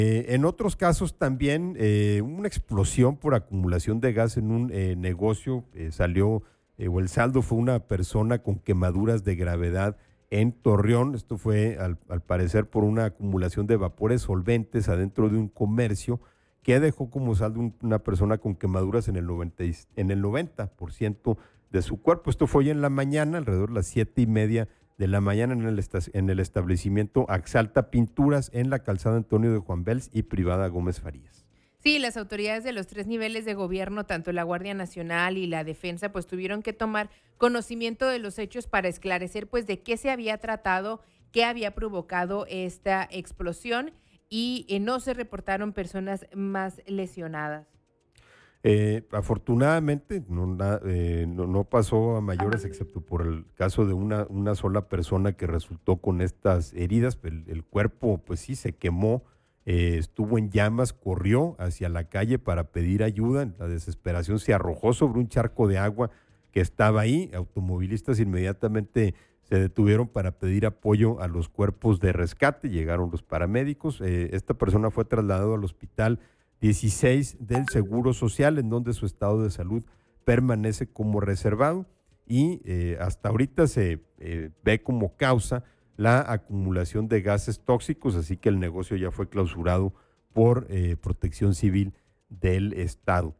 En otros casos también una explosión por acumulación de gas en un negocio salió, o el saldo fue una persona con quemaduras de gravedad en Torreón. Esto fue al parecer por una acumulación de vapores solventes adentro de un comercio que dejó como saldo una persona con quemaduras en en el 90% de su cuerpo. Esto fue hoy en la mañana, alrededor de las 7:30 de la mañana en el establecimiento Axalta Pinturas en la calzada Antonio de Juan Bels y privada Gómez Farías. Sí, las autoridades de los tres niveles de gobierno, tanto la Guardia Nacional y la Defensa, pues tuvieron que tomar conocimiento de los hechos para esclarecer pues de qué se había tratado, qué había provocado esta explosión y no se reportaron personas más lesionadas. Afortunadamente no pasó a mayores, excepto por el caso de una sola persona que resultó con estas heridas. El cuerpo pues sí se quemó, estuvo en llamas, corrió hacia la calle para pedir ayuda. En la desesperación se arrojó sobre un charco de agua que estaba ahí. Automovilistas inmediatamente se detuvieron para pedir apoyo a los cuerpos de rescate. Llegaron los paramédicos. Esta persona fue trasladada al hospital 16 del Seguro Social, en donde su estado de salud permanece como reservado y hasta ahorita se ve como causa la acumulación de gases tóxicos, así que el negocio ya fue clausurado por Protección Civil del Estado.